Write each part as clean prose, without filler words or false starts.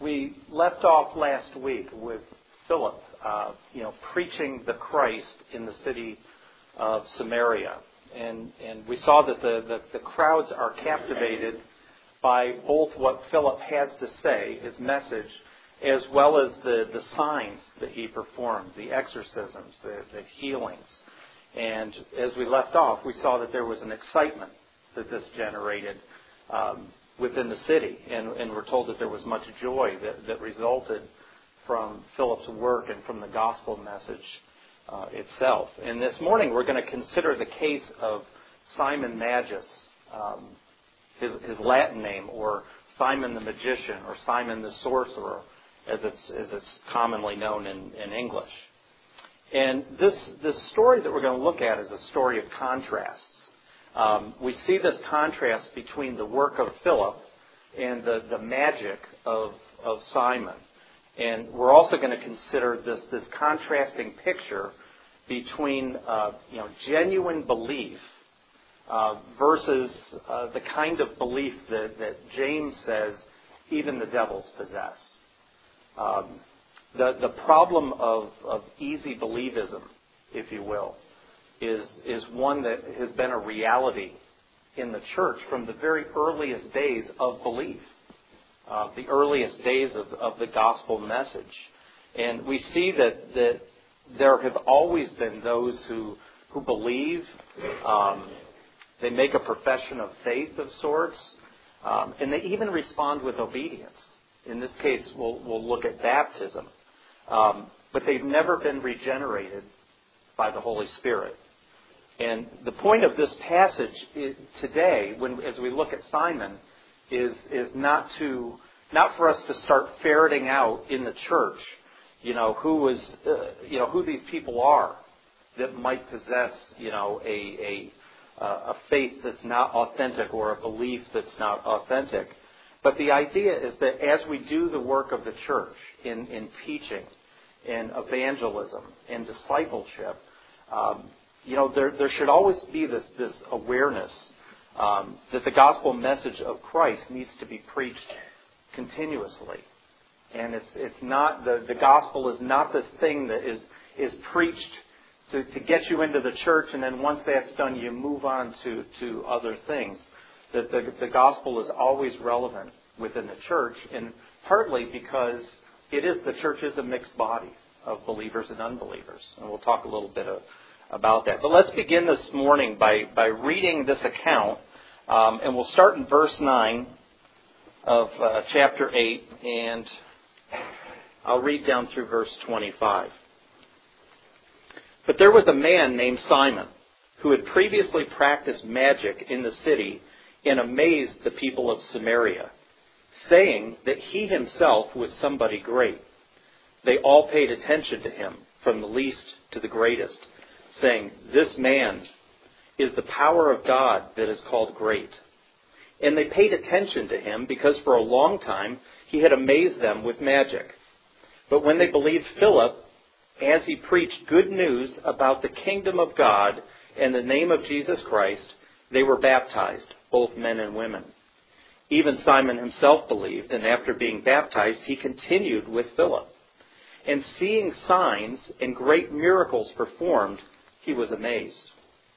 We left off last week with Philip, preaching the Christ in the city of Samaria. And we saw that the crowds are captivated by both what Philip has to say, his message, as well as the signs that he performed, the exorcisms, the healings. And as we left off, we saw that there was an excitement that this generated within the city. And we're told that there was much joy that resulted from Philip's work and from the gospel message itself. And this morning we're going to consider the case of Simon Magus, his Latin name, or Simon the Magician, or Simon the Sorcerer, as it's commonly known in English. And this story that we're going to look at is a story of contrasts. We see this contrast between the work of Philip and the magic of Simon. And we're also going to consider this contrasting picture between genuine belief versus the kind of belief that James says even the devils possess. The problem of easy believism, if you will, is one that has been a reality in the church from the very earliest days of belief, the earliest days of the gospel message. And we see that there have always been those who believe, they make a profession of faith of sorts, and they even respond with obedience. In this case, we'll look at baptism. But they've never been regenerated by the Holy Spirit. And the point of this passage today, as we look at Simon, is not for us to start ferreting out in the church, who these people are that might possess, a faith that's not authentic or a belief that's not authentic. But the idea is that as we do the work of the church in teaching, in evangelism, in discipleship, there should always be this awareness that the gospel message of Christ needs to be preached continuously. And it's not the gospel is not the thing that is preached to get you into the church, and then once that's done, you move on to other things. That the gospel is always relevant within the church, and partly because the church is a mixed body of believers and unbelievers, and we'll talk a little bit about that. But let's begin this morning by reading this account, and we'll start in verse 9 of chapter 8, and I'll read down through verse 25. But there was a man named Simon who had previously practiced magic in the city and amazed the people of Samaria, saying that he himself was somebody great. They all paid attention to him, from the least to the greatest, saying, "This man is the power of God that is called great." And they paid attention to him because for a long time he had amazed them with magic. But when they believed Philip, as he preached good news about the kingdom of God and the name of Jesus Christ, they were baptized, both men and women. Even Simon himself believed, and after being baptized, he continued with Philip. And seeing signs and great miracles performed, he was amazed.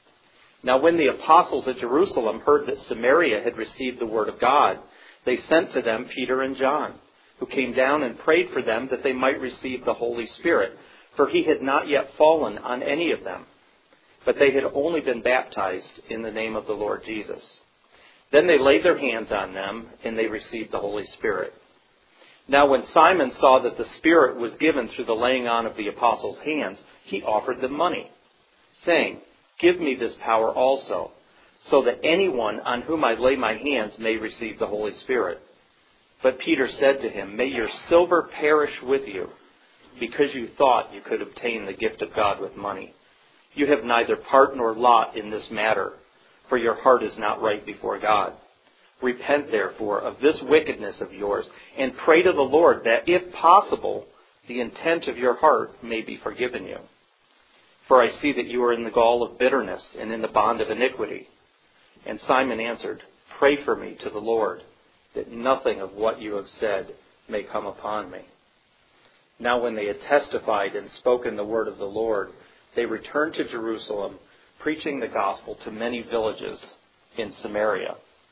Now when the apostles at Jerusalem heard that Samaria had received the word of God, they sent to them Peter and John, who came down and prayed for them that they might receive the Holy Spirit, for he had not yet fallen on any of them, but they had only been baptized in the name of the Lord Jesus. Then they laid their hands on them, and they received the Holy Spirit. Now when Simon saw that the Spirit was given through the laying on of the apostles' hands, he offered them money, saying, "Give me this power also, so that anyone on whom I lay my hands may receive the Holy Spirit." But Peter said to him, "May your silver perish with you, because you thought you could obtain the gift of God with money. You have neither part nor lot in this matter, for your heart is not right before God. Repent, therefore, of this wickedness of yours, and pray to the Lord that, if possible, the intent of your heart may be forgiven you. For I see that you are in the gall of bitterness and in the bond of iniquity." And Simon answered, "Pray for me to the Lord, that nothing of what you have said may come upon me." Now when they had testified and spoken the word of the Lord, they returned to Jerusalem, preaching the gospel to many villages in Samaria.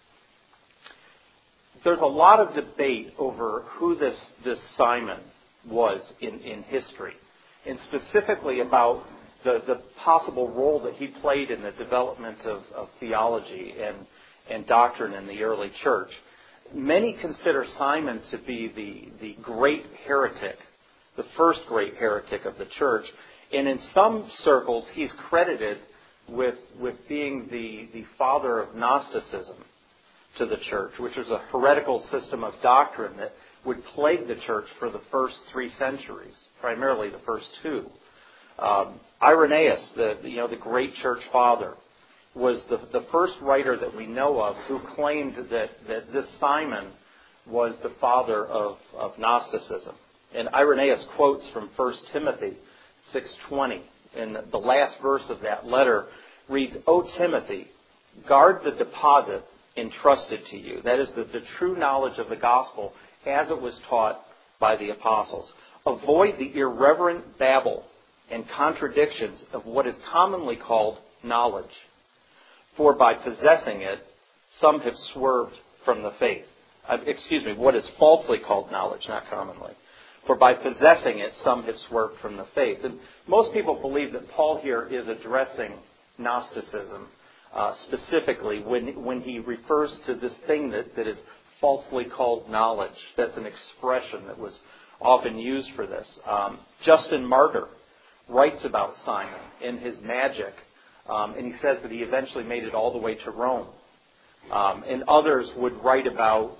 There's a lot of debate over who this Simon was in history, and specifically about the possible role that he played in the development of theology and doctrine in the early church. Many consider Simon to be the great heretic, the first great heretic of the church, and in some circles he's credited with being the father of Gnosticism to the church, which was a heretical system of doctrine that would plague the church for the first 3 centuries, primarily the first 2. Irenaeus, the great church father, was the first writer that we know of who claimed that this Simon was the father of Gnosticism. And Irenaeus quotes from 1 Timothy 6:20, and the last verse of that letter reads, "O Timothy, guard the deposit entrusted to you." That is the true knowledge of the gospel as it was taught by the apostles. "Avoid the irreverent babble and contradictions of what is commonly called knowledge. For by possessing it, some have swerved from the faith." What is falsely called knowledge, not commonly. "For by possessing it, some have swerved from the faith." And most people believe that Paul here is addressing Gnosticism specifically when he refers to this thing that is falsely called knowledge. That's an expression that was often used for this. Justin Martyr writes about Simon and his magic, and he says that he eventually made it all the way to Rome. And others would write about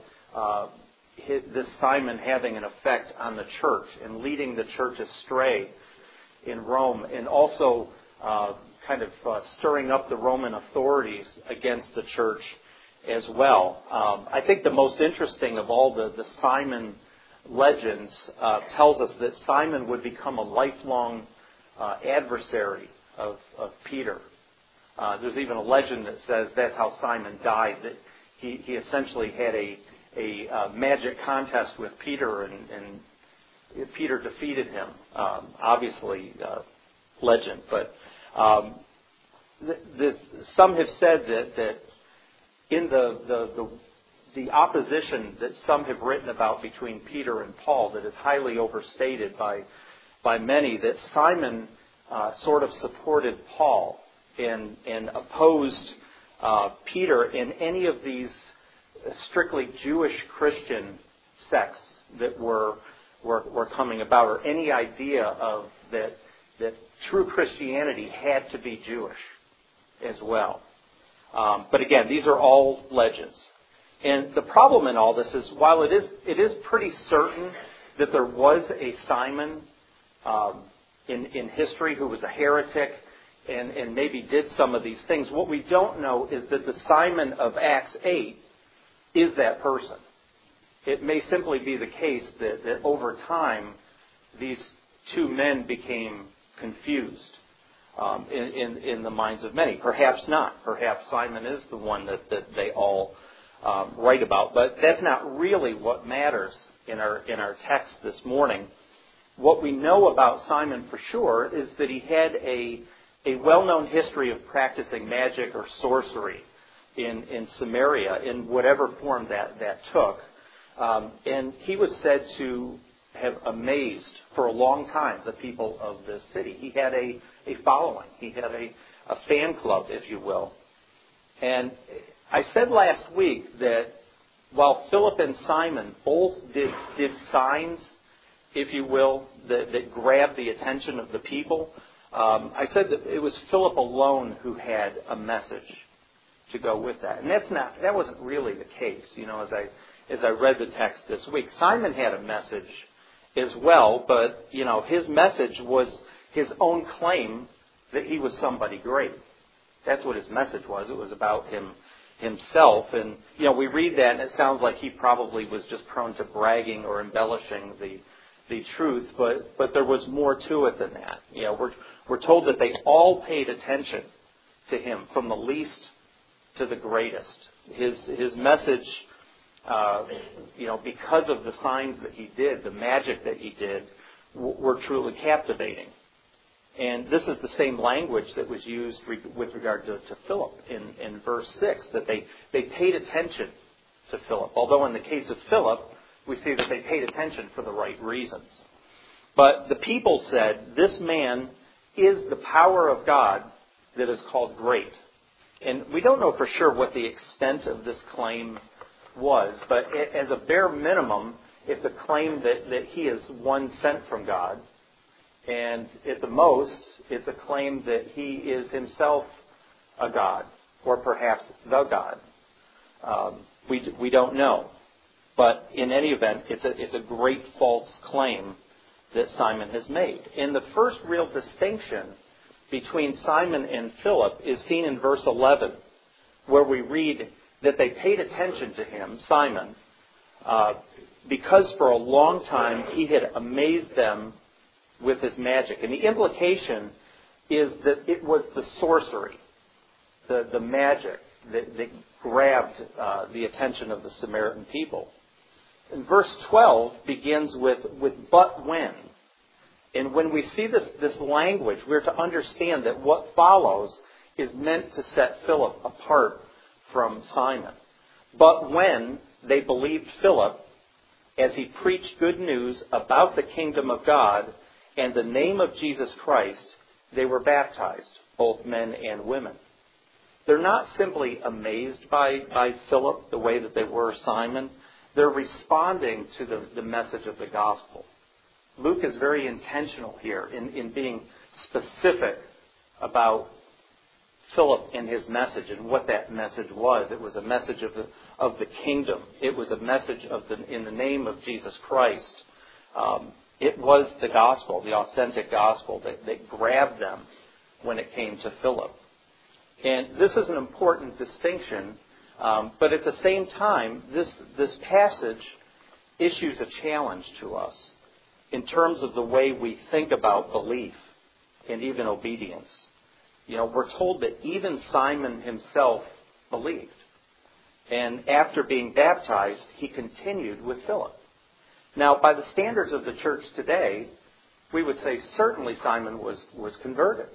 this Simon having an effect on the church and leading the church astray in Rome, and also stirring up the Roman authorities against the church as well. I think the most interesting of all the Simon legends tells us that Simon would become a lifelong adversary of Peter. There's even a legend that says that's how Simon died, that he essentially had a magic contest with Peter, and Peter defeated him. Obviously, legend. But some have said that in the opposition that some have written about between Peter and Paul, that is highly overstated by many, that Simon sort of supported Paul and opposed Peter in any of these strictly Jewish Christian sects that were coming about, or any idea of that true Christianity had to be Jewish as well. But again, these are all legends. And the problem in all this is, while it is pretty certain that there was a Simon in history who was a heretic and maybe did some of these things, what we don't know is that the Simon of Acts 8 is that person. It may simply be the case that over time these two men became confused in the minds of many. Perhaps not. Perhaps Simon is the one that they all write about. But that's not really what matters in our text this morning. What we know about Simon for sure is that he had a well-known history of practicing magic or sorcery in Samaria, in whatever form that took. And he was said to have amazed for a long time the people of this city. He had a following. He had a fan club, if you will. And I said last week that while Philip and Simon both did signs, if you will, that grabbed the attention of the people, I said that it was Philip alone who had a message to go with that. And that wasn't really the case. You know, as I read the text this week, Simon had a message as well, but you know, his message was his own claim that he was somebody great. That's what his message was. It was about himself. And you know, we read that and it sounds like he probably was just prone to bragging or embellishing the truth, but there was more to it than that. You know, we're told that they all paid attention to him, from the least to the greatest. His message because of the signs that he did, the magic that he did, were truly captivating. And this is the same language that was used with regard to Philip in verse 6, that they paid attention to Philip. Although in the case of Philip, we see that they paid attention for the right reasons. But the people said, this man is the power of God that is called great. And we don't know for sure what the extent of this claim was, but as a bare minimum, it's a claim that he is one sent from God. And at the most, it's a claim that he is himself a god, or perhaps the God. We don't know. But in any event, it's a great false claim that Simon has made. And the first real distinction between Simon and Philip is seen in verse 11, where we read that they paid attention to him, Simon, because for a long time he had amazed them with his magic. And the implication is that it was the sorcery, the magic that grabbed the attention of the Samaritan people. And verse 12 begins with but when. And when we see this language, we're to understand that what follows is meant to set Philip apart from Simon. But when they believed Philip, as he preached good news about the kingdom of God and the name of Jesus Christ, they were baptized, both men and women. They're not simply amazed by Philip the way that they were Simon. They're responding to the message of the gospel. Luke is very intentional here in being specific about Philip and his message and what that message was. It was a message of the kingdom. It was a message in the name of Jesus Christ. It was the gospel, the authentic gospel, that grabbed them when it came to Philip. And this is an important distinction, but at the same time, this passage issues a challenge to us in terms of the way we think about belief and even obedience. We're told that even Simon himself believed. And after being baptized, he continued with Philip. Now, by the standards of the church today, we would say certainly Simon was converted.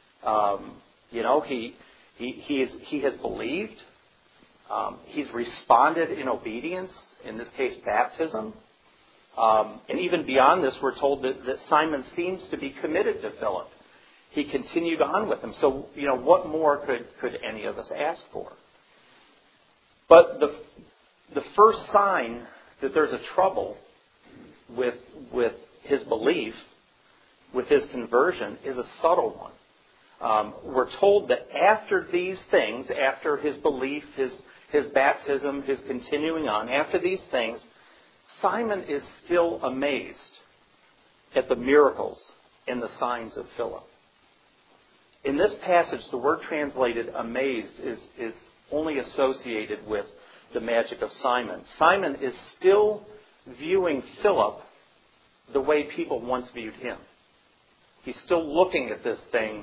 He has believed. He's responded in obedience, in this case baptism. And even beyond this, we're told that Simon seems to be committed to Philip. He continued on with him. So, what more could any of us ask for? But the first sign that there's a trouble with his belief, with his conversion, is a subtle one. We're told that after these things, after his belief, his baptism, his continuing on, after these things, Simon is still amazed at the miracles and the signs of Philip. In this passage, the word translated amazed is only associated with the magic of Simon. Simon is still viewing Philip the way people once viewed him. He's still looking at this thing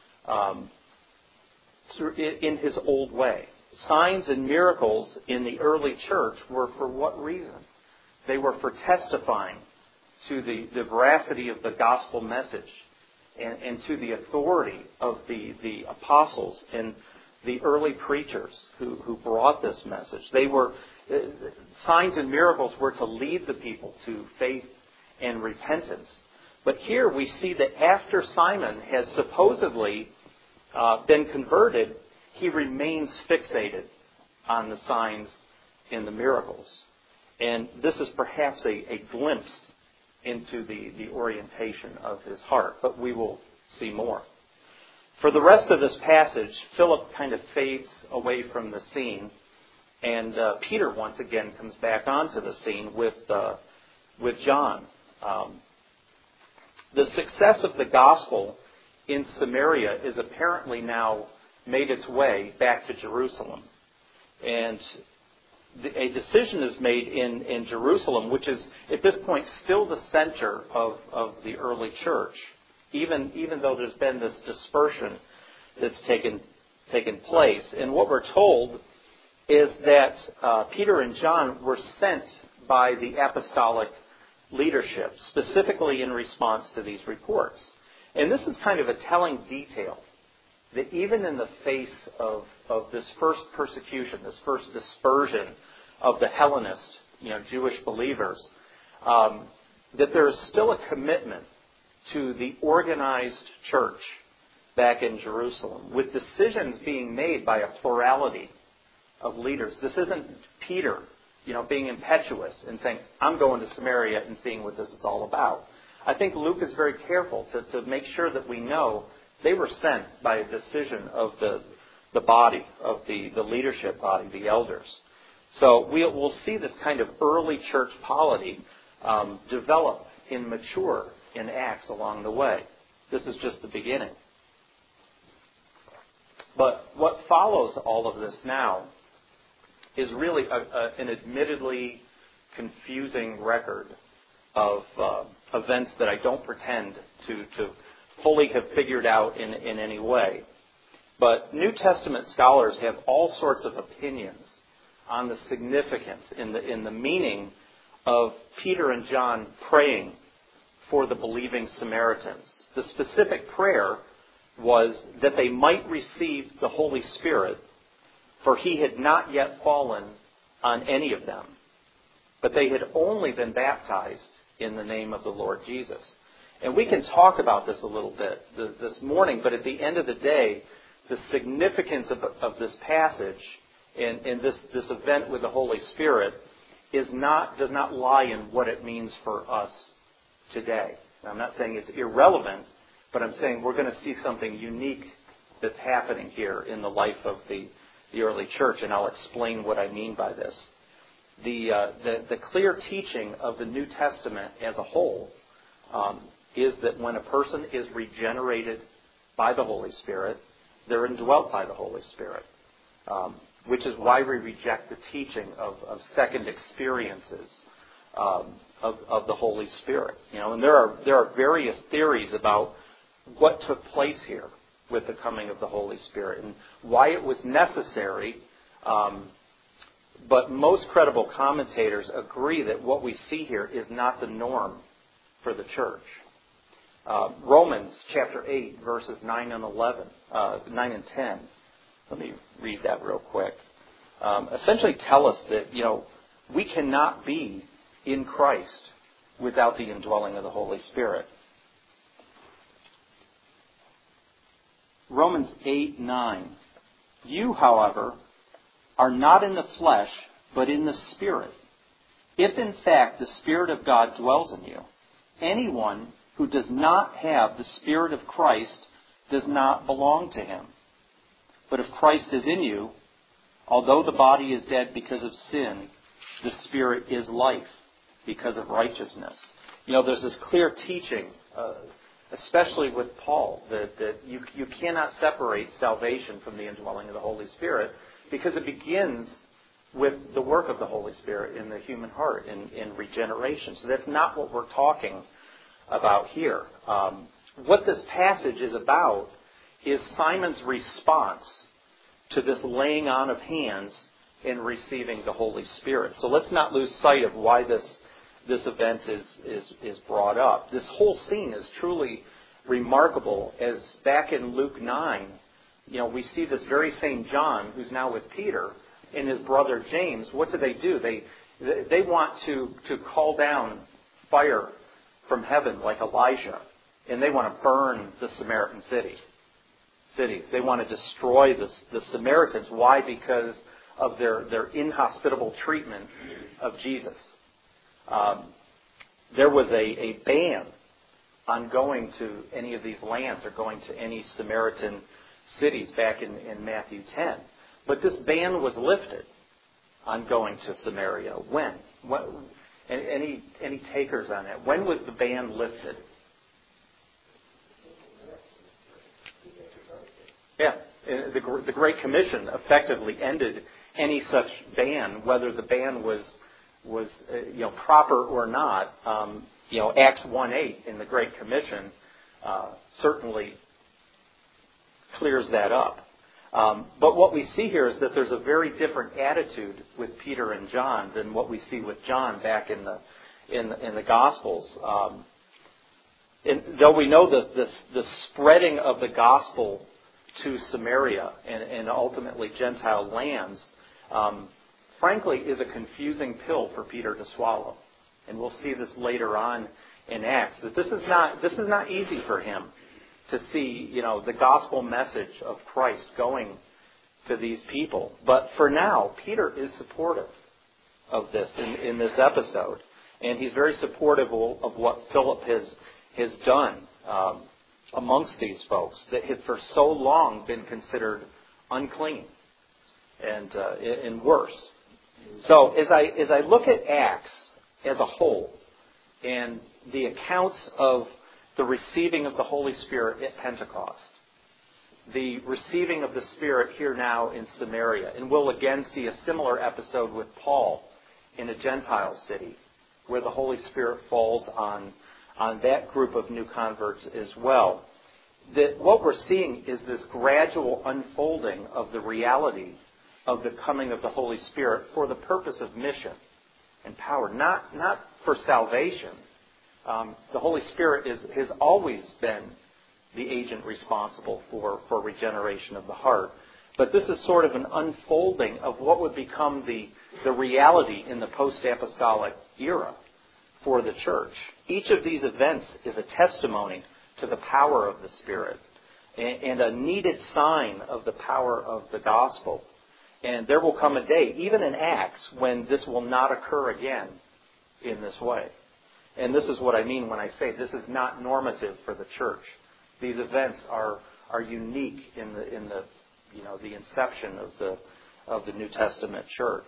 in his old way. Signs and miracles in the early church were for what reason? They were for testifying to the veracity of the gospel message and to the authority of the apostles and the early preachers who brought this message. Signs and miracles were to lead the people to faith and repentance. But here we see that after Simon has supposedly been converted, he remains fixated on the signs and the miracles. And this is perhaps a glimpse into the orientation of his heart, but we will see more. For the rest of this passage, Philip kind of fades away from the scene, and Peter once again comes back onto the scene with John. The success of the gospel in Samaria is apparently now made its way back to Jerusalem. And a decision is made in Jerusalem, which is at this point still the center of the early church, even though there's been this dispersion that's taken place. And what we're told is that Peter and John were sent by the apostolic leadership, specifically in response to these reports. And this is kind of a telling detail, that even in the face of this first persecution, this first dispersion of the Hellenist, Jewish believers, that there is still a commitment to the organized church back in Jerusalem, with decisions being made by a plurality of leaders. This isn't Peter, being impetuous and saying, I'm going to Samaria and seeing what this is all about. I think Luke is very careful to make sure that we know they were sent by a decision of the body, of the leadership body, the elders. So we'll see this kind of early church polity develop and mature in Acts along the way. This is just the beginning. But what follows all of this now is really an admittedly confusing record of events that I don't pretend to fully have figured out in any way. But New Testament scholars have all sorts of opinions on the significance in the meaning of Peter and John praying for the believing Samaritans. The specific prayer was that they might receive the Holy Spirit, for he had not yet fallen on any of them, but they had only been baptized in the name of the Lord Jesus. And we can talk about this a little bit this morning, but at the end of the day, the significance of this passage and this event with the Holy Spirit does not lie in what it means for us today. Now, I'm not saying it's irrelevant, but I'm saying we're going to see something unique that's happening here in the life of the early church, and I'll explain what I mean by this. The clear teaching of the New Testament as a whole is that when a person is regenerated by the Holy Spirit, they're indwelt by the Holy Spirit, which is why we reject the teaching of second experiences of the Holy Spirit. And there are various theories about what took place here with the coming of the Holy Spirit and why it was necessary. But most credible commentators agree that what we see here is not the norm for the church. Romans chapter 8, verses 9 and 10. Let me read that real quick. Essentially tell us that, we cannot be in Christ without the indwelling of the Holy Spirit. Romans 8, 9. You, however, are not in the flesh, but in the Spirit. If in fact the Spirit of God dwells in you, anyone who does not have the Spirit of Christ does not belong to him. But if Christ is in you, although the body is dead because of sin, the Spirit is life because of righteousness. There's this clear teaching, especially with Paul, that you cannot separate salvation from the indwelling of the Holy Spirit, because it begins with the work of the Holy Spirit in the human heart in regeneration. So that's not what we're talking about here. What this passage is about is Simon's response to this laying on of hands and receiving the Holy Spirit. So let's not lose sight of why this event is brought up. This whole scene is truly remarkable, as back in Luke 9, we see this very same John, who's now with Peter, and his brother James. What do? They want to call down fire from heaven like Elijah, and they want to burn the Samaritan cities. They want to destroy the Samaritans. Why? Because of their inhospitable treatment of Jesus. There was a ban on going to any of these lands or going to any Samaritan cities back in Matthew 10. But this ban was lifted on going to Samaria. When? Any takers on that? When was the ban lifted? Yeah, the Great Commission effectively ended any such ban, whether the ban was proper or not. Acts 1:8 in the Great Commission certainly clears that up. But what we see here is that there's a very different attitude with Peter and John than what we see with John back in the Gospels. And though we know the spreading of the gospel to Samaria and ultimately Gentile lands, frankly, is a confusing pill for Peter to swallow. And we'll see this later on in Acts, that this is not easy for him to see, the gospel message of Christ going to these people. But for now, Peter is supportive of this in this episode. And he's very supportive of what Philip has done amongst these folks that had for so long been considered unclean and worse. So as I look at Acts as a whole and the accounts of the receiving of the Holy Spirit at Pentecost, the receiving of the Spirit here now in Samaria, and we'll again see a similar episode with Paul in a Gentile city where the Holy Spirit falls on that group of new converts as well. That what we're seeing is this gradual unfolding of the reality of the coming of the Holy Spirit for the purpose of mission and power, not for salvation. The Holy Spirit has always been the agent responsible for regeneration of the heart. But this is sort of an unfolding of what would become the reality in the post-apostolic era for the church. Each of these events is a testimony to the power of the Spirit and a needed sign of the power of the gospel. And there will come a day, even in Acts, when this will not occur again in this way. And this is what I mean when I say this is not normative for the church. These events are unique in the inception of the New Testament church.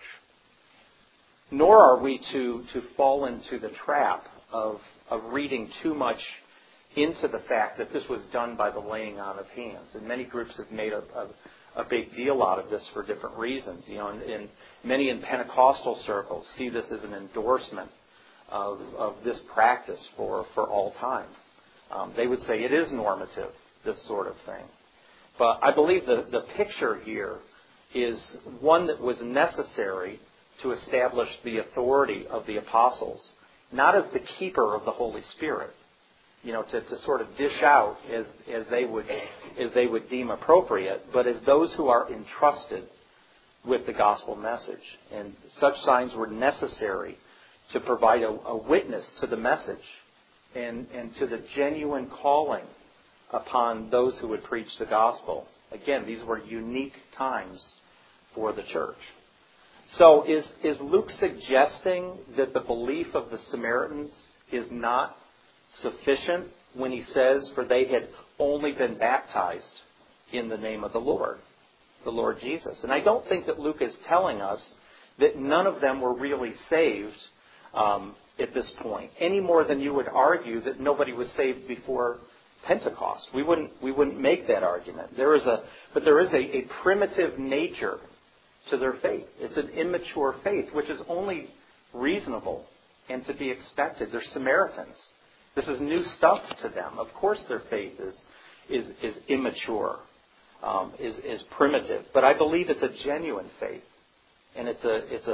Nor are we to fall into the trap of reading too much into the fact that this was done by the laying on of hands. And many groups have made a big deal out of this for different reasons. And many in Pentecostal circles see this as an endorsement of this practice for all time. They would say it is normative, this sort of thing. But I believe the picture here is one that was necessary to establish the authority of the apostles, not as the keeper of the Holy Spirit, to sort of dish out as they would deem appropriate, but as those who are entrusted with the gospel message. And such signs were necessary to provide a witness to the message and to the genuine calling upon those who would preach the gospel. Again, these were unique times for the church. So is Luke suggesting that the belief of the Samaritans is not sufficient when he says, for they had only been baptized in the name of the Lord Jesus? And I don't think that Luke is telling us that none of them were really saved at this point, any more than you would argue that nobody was saved before Pentecost. We wouldn't make that argument. But there is a primitive nature to their faith. It's an immature faith, which is only reasonable and to be expected. They're Samaritans. This is new stuff to them. Of course their faith is immature, is primitive. But I believe it's a genuine faith. And it's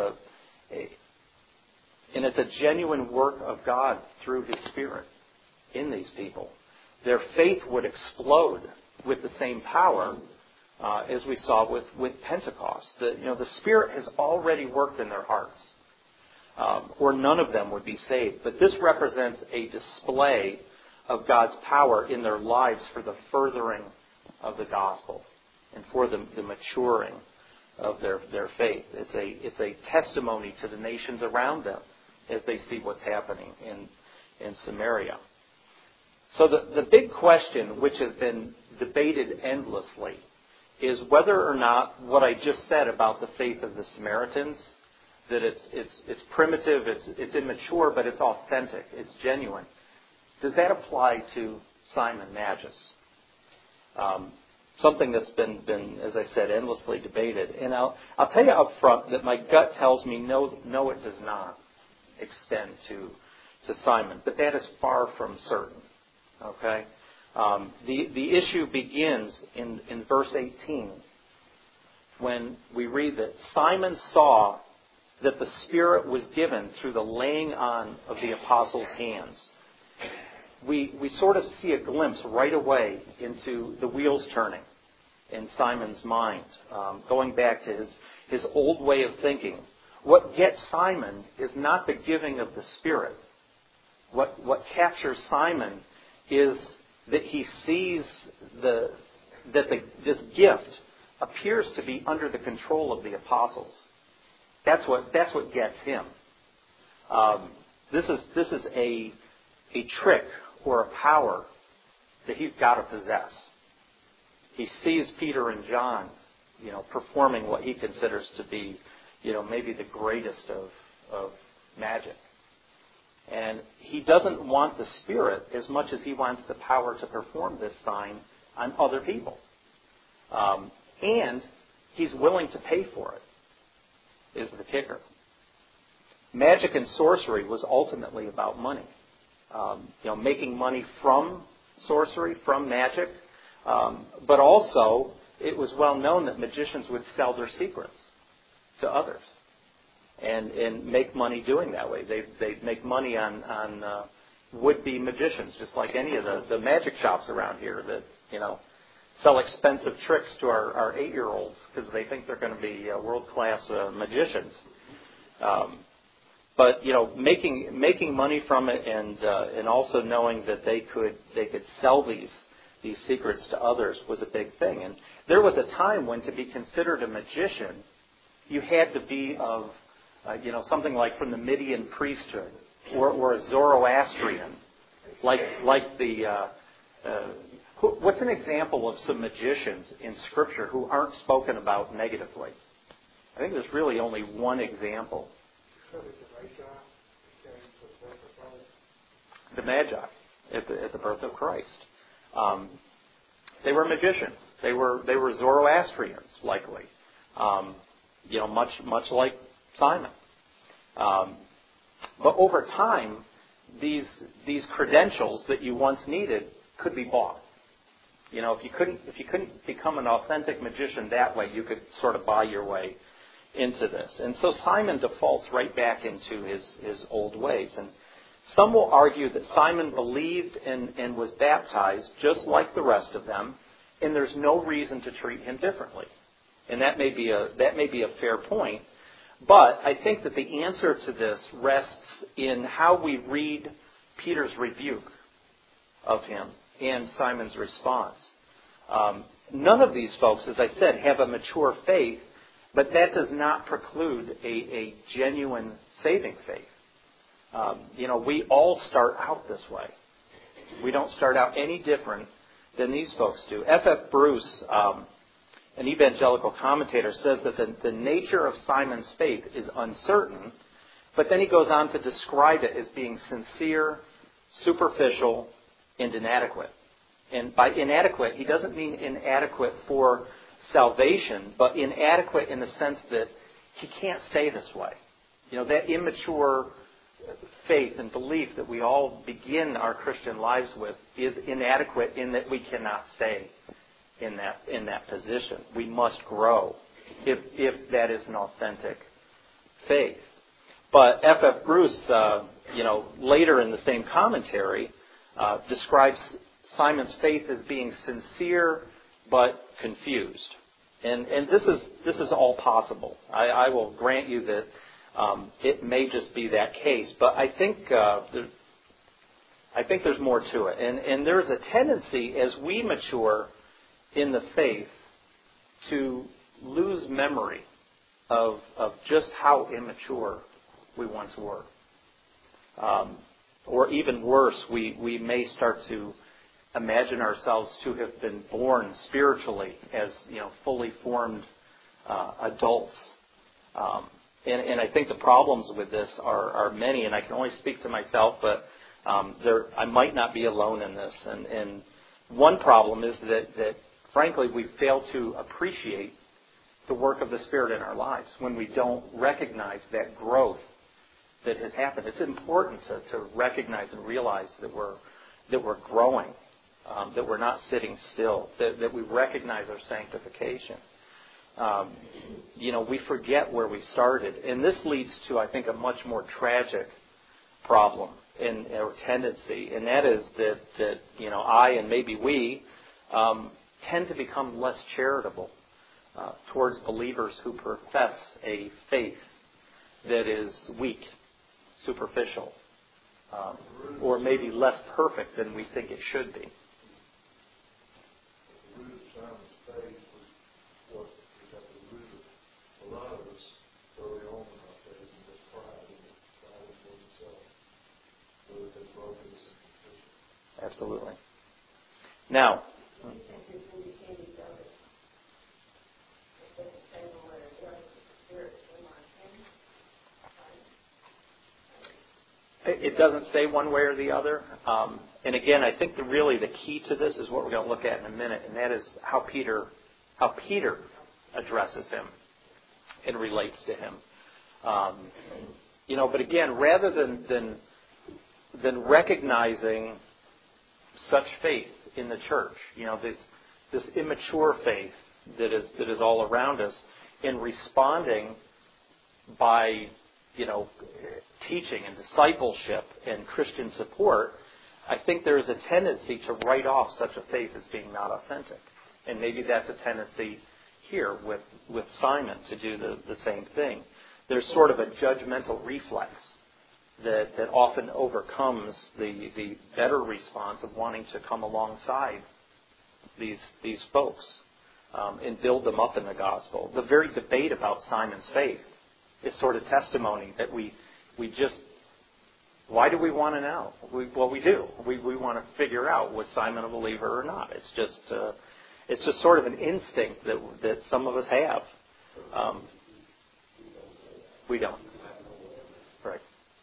a genuine work of God through His Spirit in these people. Their faith would explode with the same power as we saw with Pentecost. The Spirit has already worked in their hearts, or none of them would be saved. But this represents a display of God's power in their lives for the furthering of the gospel and for the maturing of their faith. It's a testimony to the nations around them as they see what's happening in Samaria. So the big question, which has been debated endlessly, is whether or not what I just said about the faith of the Samaritans, that it's primitive, it's immature, but it's authentic, it's genuine. Does that apply to Simon Magus? Something that's been, as I said, endlessly debated. And I'll tell you up front that my gut tells me no, it does not extend to Simon. But that is far from certain. Okay? The issue begins in verse 18 when we read that Simon saw that the Spirit was given through the laying on of the apostles' hands. We sort of see a glimpse right away into the wheels turning in Simon's mind, going back to his old way of thinking. What gets Simon is not the giving of the Spirit. What captures Simon is that he sees this gift appears to be under the control of the apostles. That's what gets him. This is a trick or a power that he's got to possess. He sees Peter and John, performing what he considers to be, maybe the greatest of magic. And he doesn't want the Spirit as much as he wants the power to perform this sign on other people. And he's willing to pay for it, is the kicker. Magic and sorcery was ultimately about money. Making money from sorcery, from magic. But also, it was well known that magicians would sell their secrets to others and make money doing that way. They'd make money on would-be magicians, just like any of the magic shops around here that, sell expensive tricks to our 8-year-olds because they think they're going to be world-class magicians. But making money from it and also knowing that they could sell these secrets to others was a big thing. And there was a time when to be considered a magician, you had to be of something like from the Median priesthood or a Zoroastrian, like the. What's an example of some magicians in Scripture who aren't spoken about negatively? I think there's really only one example. The Magi at the birth of Christ. They were magicians. They were Zoroastrians, likely. Much like Simon. But over time, these credentials that you once needed could be bought. If you couldn't become an authentic magician that way, you could sort of buy your way into this. And so Simon defaults right back into his old ways. And some will argue that Simon believed and was baptized just like the rest of them, and there's no reason to treat him differently. And that may be a fair point. But I think that the answer to this rests in how we read Peter's rebuke of him and Simon's response. None of these folks, as I said, have a mature faith, but that does not preclude a genuine saving faith. We all start out this way. We don't start out any different than these folks do. F.F. Bruce, an evangelical commentator, says that the nature of Simon's faith is uncertain, but then he goes on to describe it as being sincere, superficial, and inadequate. And by inadequate, he doesn't mean inadequate for salvation, but inadequate in the sense that he can't stay this way. That immature faith and belief that we all begin our Christian lives with is inadequate in that we cannot stay in that position. We must grow if that is an authentic faith. But F.F. Bruce, later in the same commentary, describes Simon's faith as being sincere but confused. And this is all possible. I will grant you that it may just be that case, but I think there's more to it. And there's a tendency as we mature in the faith to lose memory of just how immature we once were. Or even worse, we may start to imagine ourselves to have been born spiritually as fully formed adults. And I think the problems with this are many, and I can only speak to myself, but I might not be alone in this. And one problem is that frankly, we fail to appreciate the work of the Spirit in our lives when we don't recognize that growth that has happened. It's important to recognize and realize that we're growing, that we're not sitting still, that we recognize our sanctification. we forget where we started. And this leads to, I think, a much more tragic problem or tendency, and that is that I and maybe we tend to become less charitable towards believers who profess a faith that is weak, superficial, or maybe less perfect than we think it should be. The root of Simon's faith was what is at the root of a lot of us early on in our faith, and this pride in oneself, so that they broke us in condition. Absolutely. Now, it doesn't say one way or the other. And again, I think really the key to this is what we're going to look at in a minute, and that is how Peter addresses him and relates to him. But again, rather than recognizing such faith in the church, this immature faith that is all around us, in responding by teaching and discipleship and Christian support, I think there is a tendency to write off such a faith as being not authentic. And maybe that's a tendency here with Simon to do the same thing. There's sort of a judgmental reflex that often overcomes the better response of wanting to come alongside these folks and build them up in the gospel. The very debate about Simon's faith is sort of testimony that we just, why do we want to know? We do. We want to figure out, was Simon a believer or not? It's just sort of an instinct that some of us have. We don't. Right.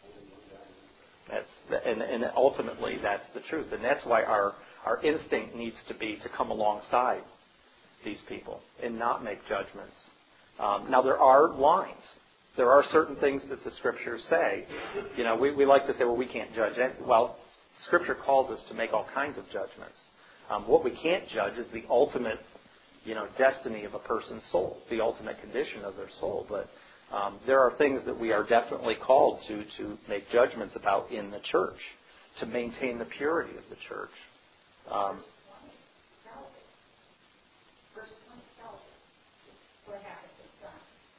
And ultimately that's the truth. And that's why our instinct needs to be to come alongside these people and not make judgments. Now there are lines. There are certain things that the Scriptures say. We like to say, well, we can't judge it. Well, Scripture calls us to make all kinds of judgments. What we can't judge is the ultimate, destiny of a person's soul, the ultimate condition of their soul. But there are things that we are definitely called to make judgments about in the church, to maintain the purity of the church. Verse 20 tells us what happened to Simon.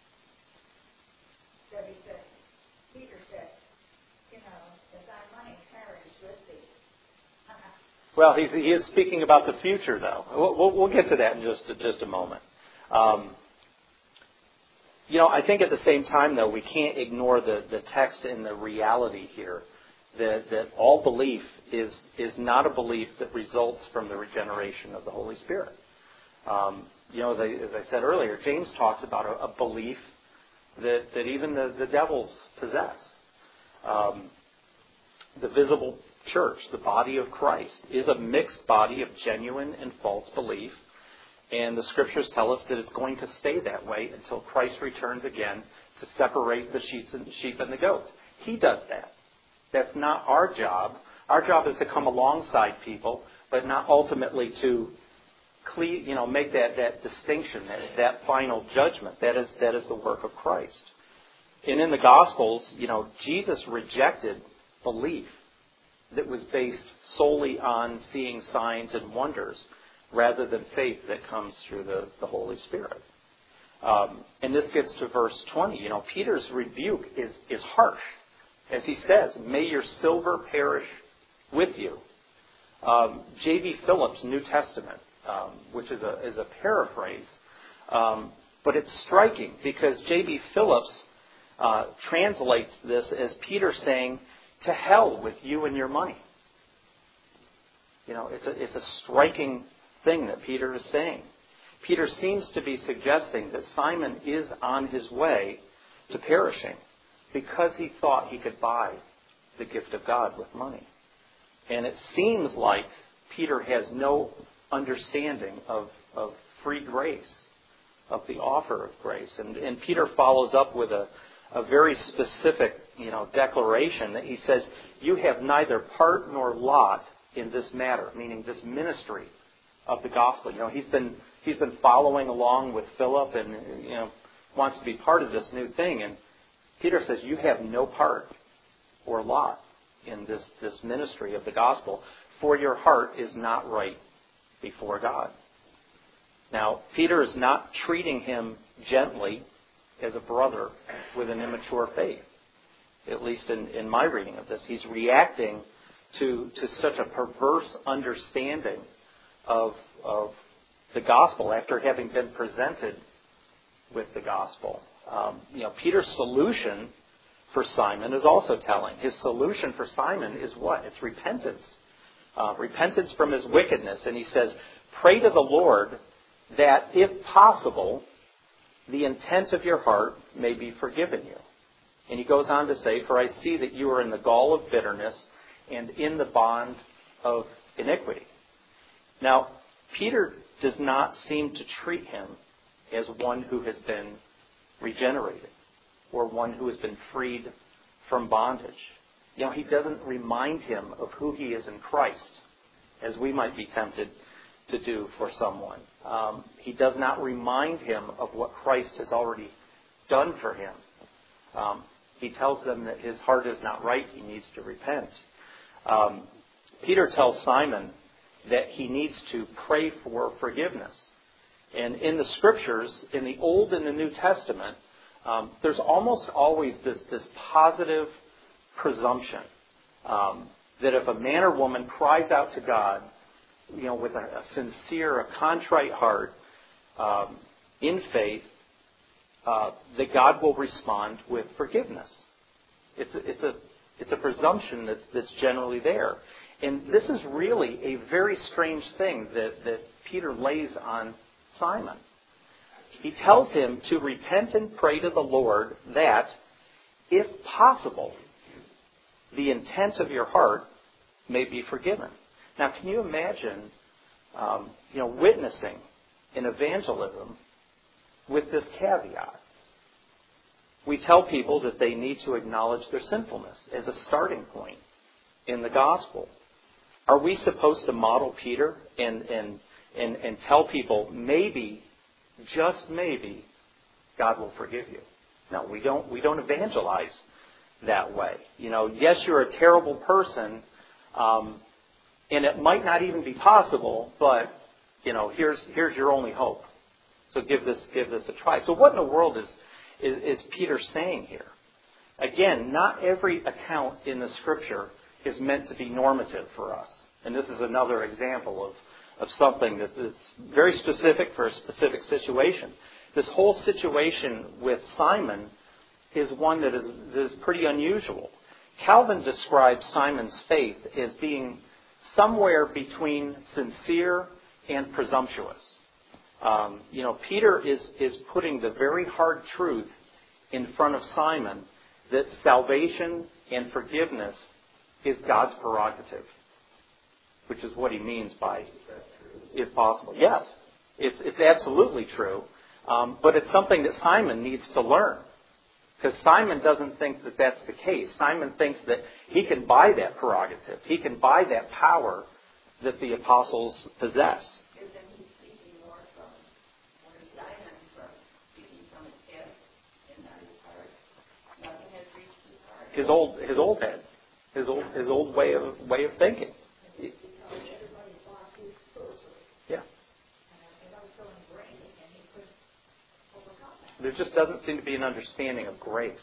So he said, Peter said, is thy money perished with thee? Well, he is speaking about the future, though. We'll get to that in just a moment. I think at the same time, though, we can't ignore the text and the reality here that all belief is not a belief that results from the regeneration of the Holy Spirit. As I said earlier, James talks about a belief that even the devils possess. The visible church, the body of Christ, is a mixed body of genuine and false belief. And the Scriptures tell us that it's going to stay that way until Christ returns again to separate the sheep and the goats. He does that. That's not our job. Our job is to come alongside people, but not ultimately to make that distinction, that final judgment. That is the work of Christ. And in the Gospels, Jesus rejected belief that was based solely on seeing signs and wonders rather than faith that comes through the Holy Spirit. And this gets to verse 20. Peter's rebuke is harsh. As he says, may your silver perish with you. J.B. Phillips' New Testament, which is a paraphrase, but it's striking because J.B. Phillips translates this as Peter saying, to hell with you and your money. It's a striking thing that Peter is saying. Peter seems to be suggesting that Simon is on his way to perishing because he thought he could buy the gift of God with money. And it seems like Peter has no understanding of free grace, of the offer of grace. And Peter follows up with a very specific, declaration that he says, you have neither part nor lot in this matter, meaning this ministry of the gospel. He's been he's been following along with Philip and wants to be part of this new thing. And Peter says, you have no part or lot in this ministry of the gospel, for your heart is not right before God. Now, Peter is not treating him gently as a brother with an immature faith, at least in my reading of this. He's reacting to such a perverse understanding of the gospel after having been presented with the gospel. Peter's solution for Simon is also telling. His solution for Simon is what? It's repentance. Repentance from his wickedness. And he says, pray to the Lord that, if possible, the intent of your heart may be forgiven you. And he goes on to say, for I see that you are in the gall of bitterness and in the bond of iniquity. Now, Peter does not seem to treat him as one who has been regenerated or one who has been freed from bondage. He doesn't remind him of who he is in Christ, as we might be tempted to do for someone. He does not remind him of what Christ has already done for him. He tells them that his heart is not right. He needs to repent. Peter tells Simon that he needs to pray for forgiveness. And in the Scriptures, in the Old and the New Testament, there's almost always this positive presumption that if a man or woman cries out to God, with a sincere, a contrite heart, in faith, that God will respond with forgiveness. It's a presumption that's generally there. And this is really a very strange thing that Peter lays on Simon. He tells him to repent and pray to the Lord that, if possible, the intent of your heart may be forgiven. Now, can you imagine, witnessing in evangelism with this caveat? We tell people that they need to acknowledge their sinfulness as a starting point in the gospel. Are we supposed to model Peter and tell people, maybe, just maybe, God will forgive you? No, we don't evangelize that way. Yes, you're a terrible person, and it might not even be possible, but here's your only hope. So give this a try. So what in the world is Peter saying here? Again, not every account in the Scripture is meant to be normative for us. And this is another example of something that's very specific for a specific situation. This whole situation with Simon is one that is pretty unusual. Calvin describes Simon's faith as being somewhere between sincere and presumptuous. Peter is putting the very hard truth in front of Simon that salvation and forgiveness is God's prerogative, which is what he means by, if possible. Yes, it's absolutely true, but it's something that Simon needs to learn, because Simon doesn't think that that's the case. Simon thinks that he can buy that prerogative. He can buy that power that the apostles possess. Isn't he speaking more from, or is Simon speaking from his head and not his heart? Nothing has reached his heart. His old head, his old way of thinking. Everybody thought he was person. Yeah. And that was so ingrained, and he couldn't overcome that. There just doesn't seem to be an understanding of grace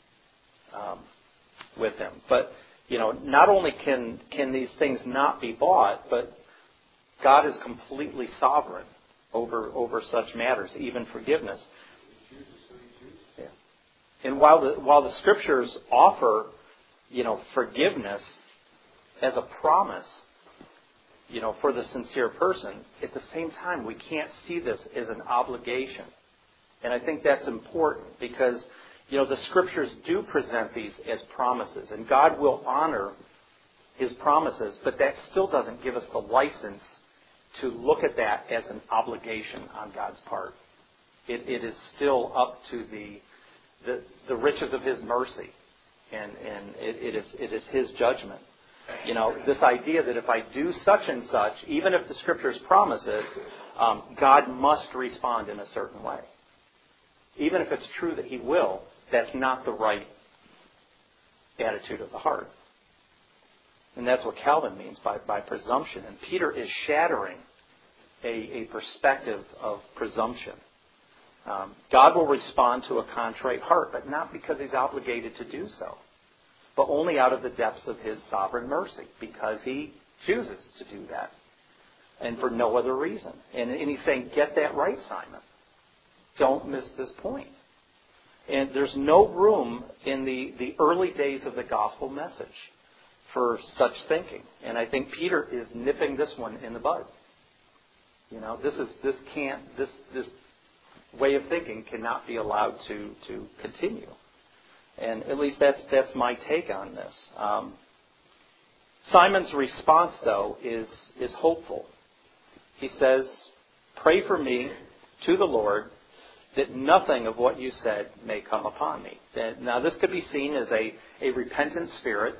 with him. But not only can these things not be bought, but God is completely sovereign over such matters, even forgiveness. Yeah. And while the Scriptures offer, forgiveness as a promise, for the sincere person, at the same time, we can't see this as an obligation. And I think that's important because, the Scriptures do present these as promises, and God will honor His promises, but that still doesn't give us the license to look at that as an obligation on God's part. It is still up to the riches of His mercy, and it is His judgment. This idea that if I do such and such, even if the Scriptures promise it, God must respond in a certain way. Even if it's true that He will, that's not the right attitude of the heart. And that's what Calvin means by presumption. And Peter is shattering a perspective of presumption. God will respond to a contrite heart, but not because He's obligated to do so, but only out of the depths of His sovereign mercy, because He chooses to do that, and for no other reason. And He's saying, get that right, Simon. Don't miss this point. And there's no room in the early days of the gospel message for such thinking. And I think Peter is nipping this one in the bud. You know, this way of thinking cannot be allowed to continue. And at least that's my take on this. Simon's response, though, is hopeful. He says, "Pray for me to the Lord that nothing of what you said may come upon me." Now, this could be seen as a repentant spirit.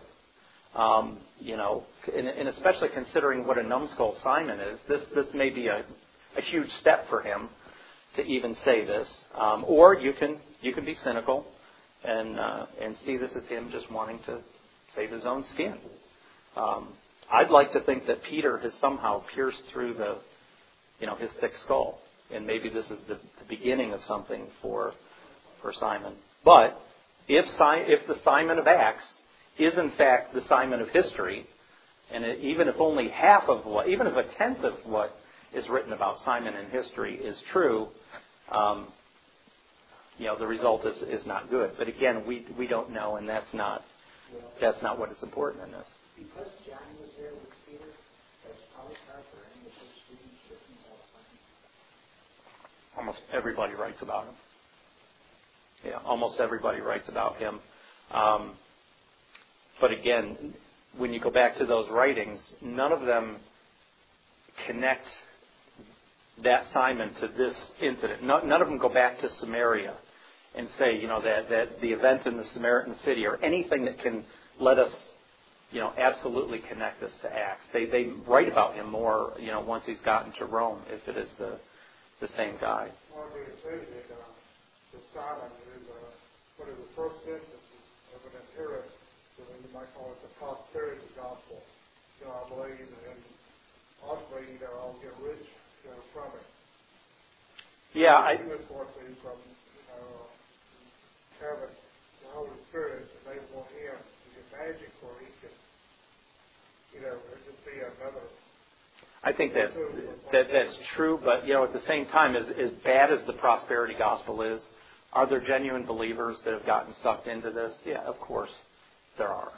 And especially considering what a numbskull Simon is, this may be a huge step for him to even say this. Or you can be cynical and see this as him just wanting to save his own skin. I'd like to think that Peter has somehow pierced through his thick skull, and maybe this is the beginning of something for Simon. But if the Simon of Acts is in fact the Simon of history, and even if even if a tenth of what is written about Simon in history is true, the result is not good. But again, we don't know, and that's not what is important in this. Because John was there with Peter, as Polycarp or any of his students written about Simon? Almost everybody writes about him. Yeah, almost everybody writes about him. But again, when you go back to those writings, none of them connect that Simon to this incident. None of them go back to Samaria and say, that the event in the Samaritan city or anything that can let us, absolutely connect this to Acts. They write about him more, once he's gotten to Rome, if it is the same guy. Well, they say that Simon is one of the first instances of an adherent, you might call it the prosperity gospel. I believe, and ultimately, I'll get rich from it. Yeah, He was fortunately from having the Holy Spirit, and they want him to get magic where he can, just be another. I think that's true, but at the same time, as bad as the prosperity gospel is, are there genuine believers that have gotten sucked into this? Yeah, of course there are.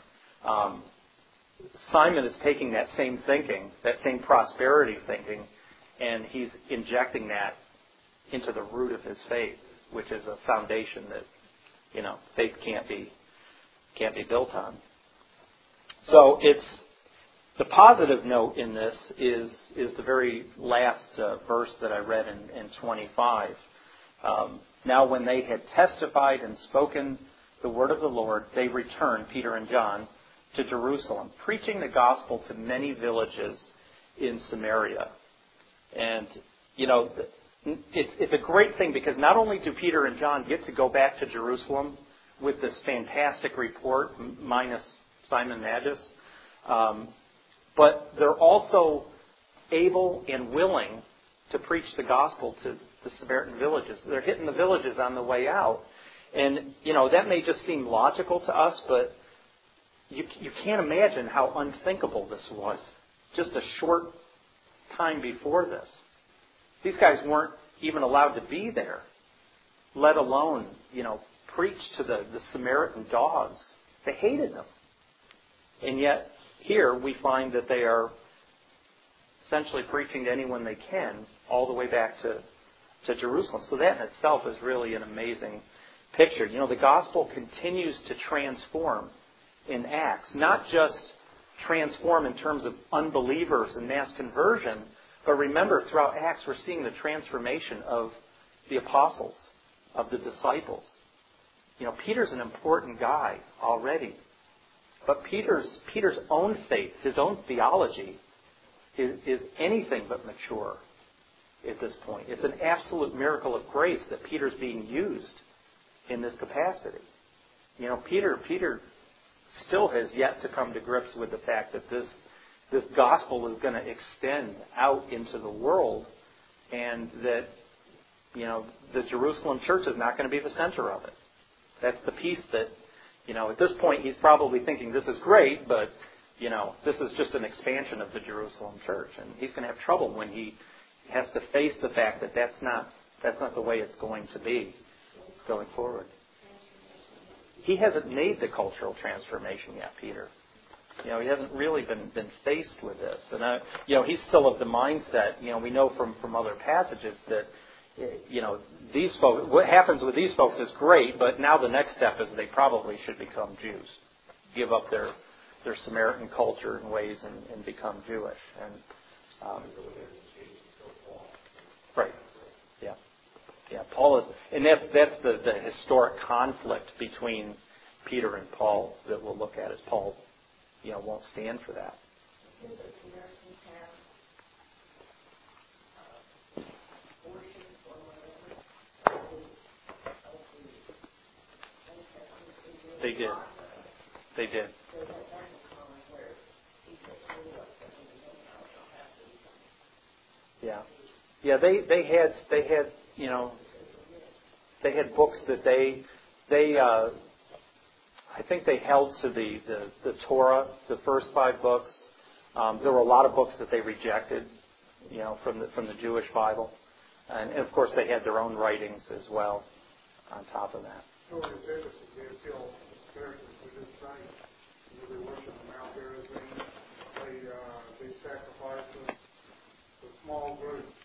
Simon is taking that same thinking, that same prosperity thinking, and he's injecting that into the root of his faith, which is a foundation that faith can't be built on. So it's the positive note in this is the very last verse that I read in 25. Now when they had testified and spoken the word of the Lord, they returned, Peter and John, to Jerusalem, preaching the gospel to many villages in Samaria. And, it's a great thing because not only do Peter and John get to go back to Jerusalem with this fantastic report, minus Simon Magus, but they're also able and willing to preach the gospel to the Samaritan villages. They're hitting the villages on the way out. And, that may just seem logical to us, but you can't imagine how unthinkable this was just a short time before this. These guys weren't even allowed to be there, let alone, preach to the Samaritan dogs. They hated them. And yet, here we find that they are essentially preaching to anyone they can all the way back to Jerusalem. So that in itself is really an amazing picture. The gospel continues to transform in Acts, not just transform in terms of unbelievers and mass conversion, but remember, throughout Acts, we're seeing the transformation of the apostles, of the disciples. Peter's an important guy already, but Peter's own faith, his own theology, is anything but mature. at this point. It's an absolute miracle of grace that Peter's being used in this capacity. You know, Peter still has yet to come to grips with the fact that this gospel is going to extend out into the world, and that, you know, the Jerusalem church is not going to be the center of it. That's the piece that, you know, at this point he's probably thinking this is great, but, you know, this is just an expansion of the Jerusalem church, and he's going to have trouble when he has to face the fact that that's not the way it's going to be going forward. He hasn't made the cultural transformation yet, Peter. You know, he hasn't really been faced with this. And, you know, he's still of the mindset, you know, we know from other passages that, you know, these folks, what happens with these folks is great, but now the next step is they probably should become Jews. Give up their Samaritan culture and ways and become Jewish. And, right. Yeah. Yeah, Paul is, and that's the historic conflict between Peter and Paul that we'll look at, as Paul, you know, won't stand for that. They did. They did. Yeah. Yeah, they had you know, they had books that they I think they held to the Torah, the first 5 books. There were a lot of books that they rejected, you know, from the Jewish Bible, and of course they had their own writings as well on top of that. George Davis, they feel Americans to this night. They worship the Mount Gerizim. They sacrifice a small group.